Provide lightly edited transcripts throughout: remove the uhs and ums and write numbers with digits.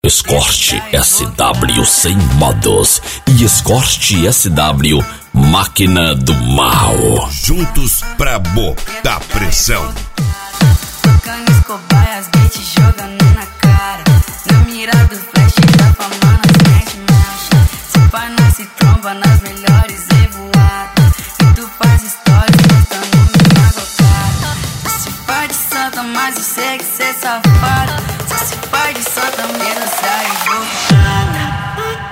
Escort SW sem modos e Escort SW máquina do mal. Juntos pra botar pressão. Canis, cobaias, beat jogando na cara. Na mira do flash da fama nas mete marcha. Se pá, nós se tromba nas melhores revoadas. E tu faz história postando minha gocada. Se pá de santa, mas eu sei que cê é safado. Se pá de santa, menos sai voltada.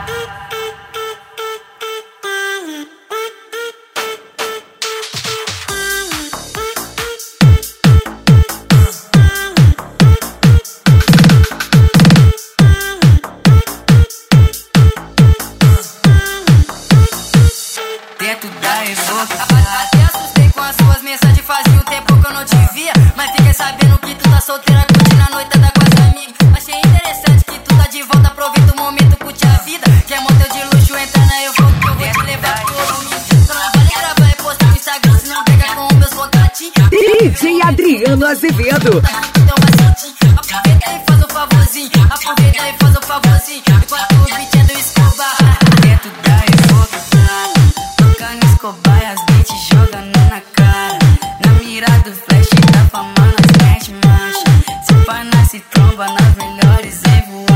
Dentro da revolta. Até assustei com as suas mensagens. Fazia um tempo que eu não te via. Mas fiquei sabendo que tu tá solteira, curtindo a noitada com as amigas. Achei interessante que tu tá de volta. Aproveita o momento, curte a vida. Quer motel de luxo, entra na eu vou te levar pro domingo. Só não vale gravar e postar no Instagram. Se não pega com meus contatinhos. DJ Adriano Azevedo. Então vai sentir. Aproveita e faz o favorzinho. Aproveita e faz o favorzinho. Enquanto o beat é do Escobar. Dentro da revolta. Canis, cobaias, beat jogando na cara. Na mira do flash da fama nas mete marcha. Se pá, nós se tromba nas melhores revoadas.